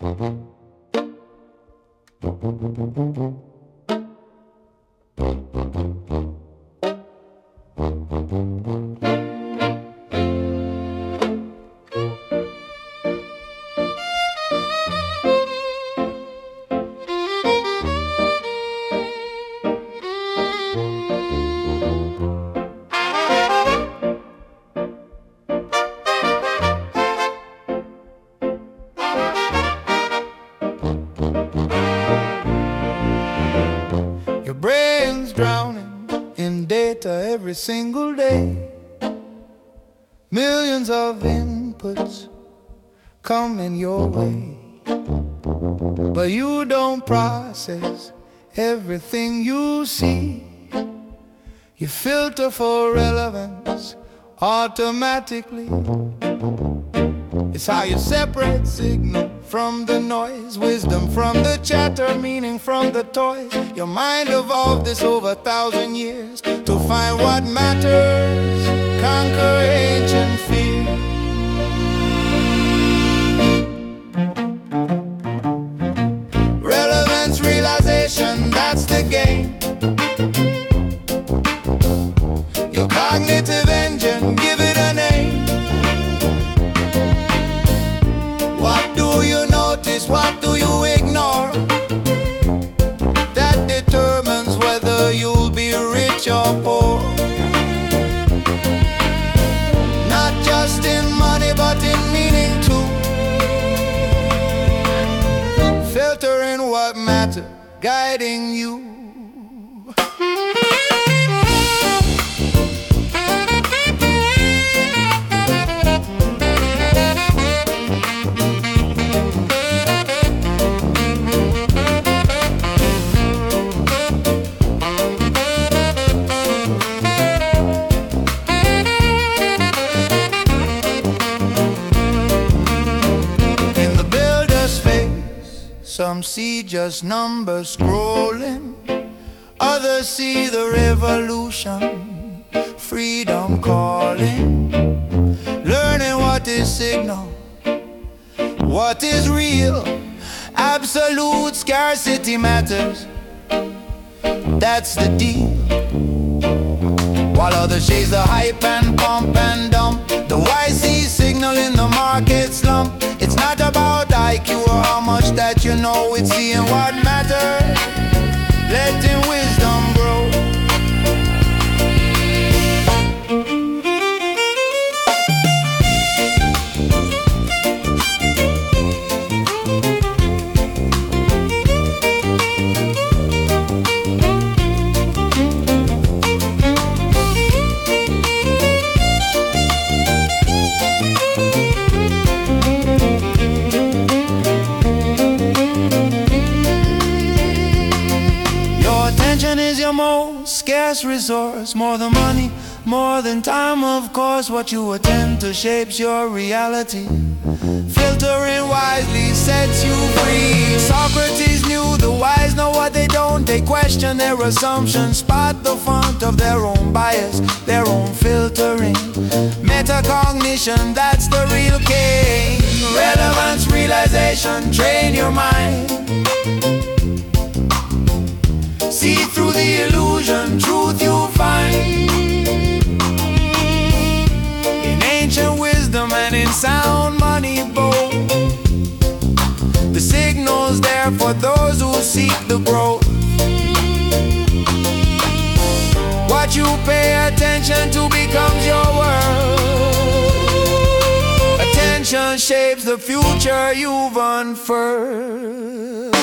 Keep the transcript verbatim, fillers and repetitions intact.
Your brain's drowning in data every single day. Millions of inputs coming your way, but you don't process everything you see. You filter for relevance automatically. It's how you separate signal from the noise, wisdom from the chatter, meaning from the toys. Your mind evolved this over a thousand years to find what matters, conquer ancient fear. Relevance, realization, that's the game. Your cognitive engine, give it a name. What do you notice? What do you ignore? That determines whether you'll be rich or poor. Not just in money, but in meaning too. Filtering what matters, guiding you. Some see just numbers scrolling, others see the revolution, freedom calling. Learning what is signal, what is real. Absolute scarcity matters, that's the deal. While others chase the hype and pump and dump, the wise see signal in the market slump. It's not about I Q or how much that you know, it's seeing what matters, letting wisdom grow. Most scarce resource, more than money, more than time, of course. What you attend to shapes your reality. Filtering wisely sets you free. Socrates knew the wise know what they don't. They question their assumptions, spot the font of their own bias, their own filtering. Metacognition, that's the real king. Relevance, realization, train your mind. See through the illusion, truth you'll find. In ancient wisdom and in sound money both. The signal's there for those who seek the growth. What you pay attention to becomes your world. Attention shapes the future you've unfurled.